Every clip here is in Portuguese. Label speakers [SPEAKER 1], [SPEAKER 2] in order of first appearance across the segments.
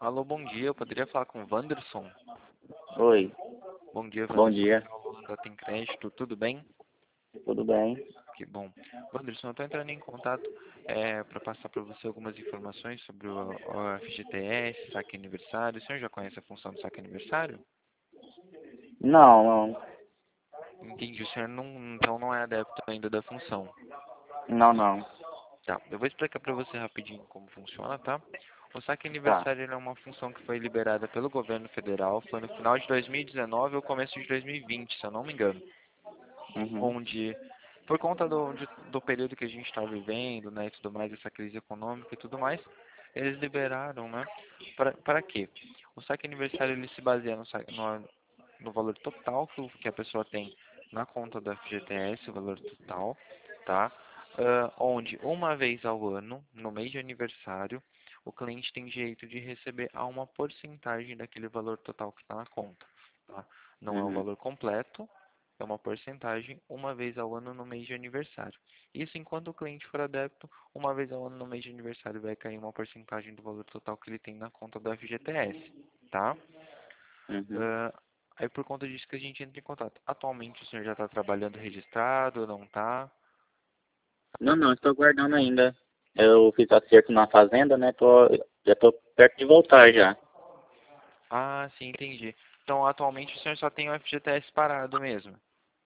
[SPEAKER 1] Alô, bom dia. Eu poderia falar com o Wanderson?
[SPEAKER 2] Oi,
[SPEAKER 1] Bom dia,
[SPEAKER 2] bom
[SPEAKER 1] Wanderson.
[SPEAKER 2] dia,
[SPEAKER 1] Aqui é o aluno da Tem Crédito. Tudo bem?
[SPEAKER 2] tudo bem?
[SPEAKER 1] Que bom. Wanderson, eu estou entrando em contato para passar para você algumas informações sobre o FGTS, saque aniversário. O senhor já conhece a função do saque aniversário?
[SPEAKER 2] Não, não,
[SPEAKER 1] Entendi. O senhor então não é adepto ainda da função.
[SPEAKER 2] não, não,
[SPEAKER 1] Tá. Eu vou explicar para você rapidinho como funciona, tá? O saque
[SPEAKER 2] tá,
[SPEAKER 1] aniversário ele é uma função que foi liberada pelo governo federal. Foi no final de 2019 ou começo de 2020, se eu não me engano.
[SPEAKER 2] uhum,
[SPEAKER 1] Onde, por conta do período que a gente está vivendo, né, e tudo mais, essa crise econômica e tudo mais, eles liberaram, né, para quê? O saque aniversário ele se baseia no valor total que a pessoa tem na conta do FGTS, o valor total, tá? Onde uma vez ao ano, no mês de aniversário, o cliente tem direito de receber a uma porcentagem daquele valor total que está na conta, tá? Não é o
[SPEAKER 2] uhum,
[SPEAKER 1] valor completo, é uma porcentagem uma vez ao ano no mês de aniversário. Isso enquanto o cliente for adepto, uma vez ao ano no mês de aniversário vai cair uma porcentagem do valor total que ele tem na conta do FGTS, tá?
[SPEAKER 2] uhum.
[SPEAKER 1] Ah, aí por conta disso que a gente entra em contato. Atualmente o senhor já está trabalhando registrado, não está?
[SPEAKER 2] Não, não, estou guardando ainda. Eu fiz acerto na fazenda, né? Já tô perto de voltar já.
[SPEAKER 1] Ah, sim, entendi. Então atualmente o senhor só tem o FGTS parado mesmo.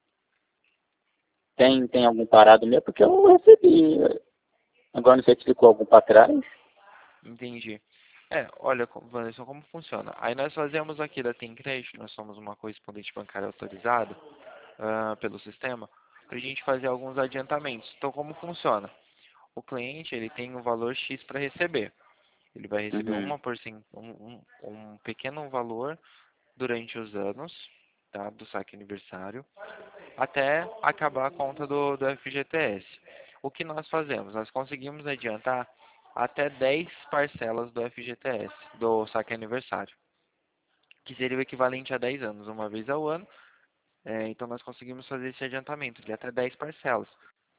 [SPEAKER 2] Tem algum parado meu? Porque eu recebi. Agora não sei se ficou algum para trás.
[SPEAKER 1] Entendi. Olha, Vanessa, como funciona? Aí nós fazemos aqui da Tem Crédito, nós somos uma correspondente bancária autorizada pelo sistema, para a gente fazer alguns adiantamentos. Então, como funciona? O cliente ele tem um valor X para receber. Ele vai receber
[SPEAKER 2] Uhum,
[SPEAKER 1] uma um pequeno valor durante os anos, tá, do saque aniversário, até acabar a conta do FGTS. O que nós fazemos? Nós conseguimos adiantar até 10 parcelas do FGTS, do saque aniversário, que seria o equivalente a 10 anos, uma vez ao ano. Então nós conseguimos fazer esse adiantamento de até 10 parcelas.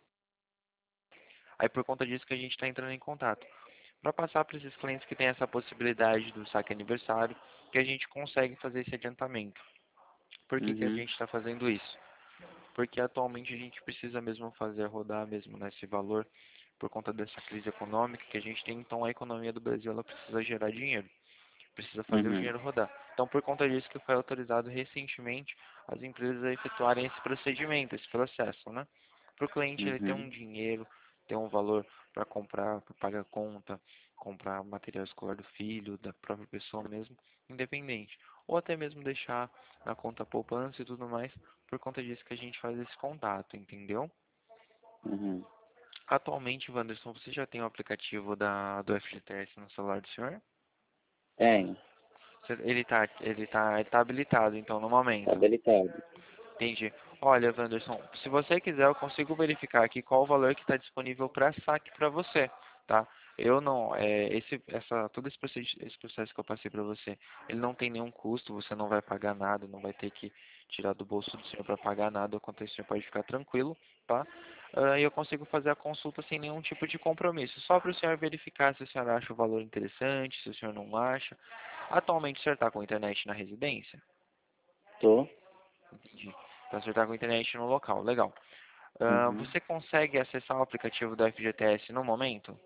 [SPEAKER 1] Aí por conta disso que a gente está entrando em contato. Para passar para esses clientes que têm essa possibilidade do saque aniversário, que a gente consegue fazer esse adiantamento. Por que a
[SPEAKER 2] uhum,
[SPEAKER 1] gente está fazendo isso? Porque atualmente a gente precisa mesmo fazer rodar mesmo nesse valor por conta dessa crise econômica que a gente tem. Então a economia do Brasil ela precisa gerar dinheiro, precisa fazer o
[SPEAKER 2] uhum,
[SPEAKER 1] dinheiro rodar. Então por conta disso que foi autorizado recentemente as empresas a efetuarem esse procedimento, esse processo, né? Para o cliente ele ter
[SPEAKER 2] uhum,
[SPEAKER 1] um dinheiro, ter um valor para comprar, para pagar conta, comprar material escolar do filho, da própria pessoa mesmo, independente. Ou até mesmo deixar na conta poupança e tudo mais, por conta disso que a gente faz esse contato, entendeu?
[SPEAKER 2] uhum.
[SPEAKER 1] Atualmente, Wanderson, você já tem o aplicativo do FGTS no celular do senhor?
[SPEAKER 2] Tem,
[SPEAKER 1] Ele tá habilitado, então, no
[SPEAKER 2] tá
[SPEAKER 1] momento.
[SPEAKER 2] habilitado.
[SPEAKER 1] Entendi. Olha, Wanderson, se você quiser, eu consigo verificar aqui qual o valor que está disponível para saque para você, tá? Eu não, todo esse processo que eu passei para você, ele não tem nenhum custo, você não vai pagar nada, não vai ter que tirar do bolso do senhor para pagar nada, quanto o senhor pode ficar tranquilo, tá? E eu consigo fazer a consulta sem nenhum tipo de compromisso, só para o senhor verificar se o senhor acha o valor interessante, se o senhor não acha. Atualmente o senhor está com internet na residência?
[SPEAKER 2] Tô.
[SPEAKER 1] Entendi. Então você está com internet no local, legal.
[SPEAKER 2] Uhum.
[SPEAKER 1] Você consegue acessar o aplicativo do FGTS no momento?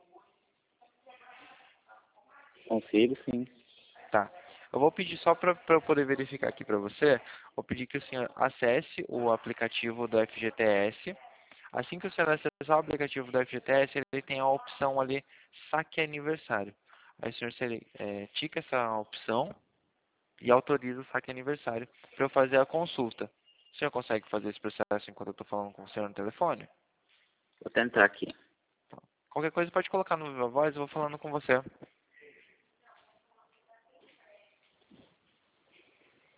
[SPEAKER 2] Consigo, sim.
[SPEAKER 1] Tá. Eu vou pedir só para eu poder verificar aqui para você, vou pedir que o senhor acesse o aplicativo do FGTS. Assim que o senhor acessar o aplicativo do FGTS, ele tem a opção ali, saque aniversário. Aí o senhor tica essa opção e autoriza o saque aniversário para eu fazer a consulta. O senhor consegue fazer esse processo enquanto eu estou falando com o senhor no telefone?
[SPEAKER 2] Vou tentar aqui.
[SPEAKER 1] Qualquer coisa pode colocar no Viva Voz, eu vou falando com você.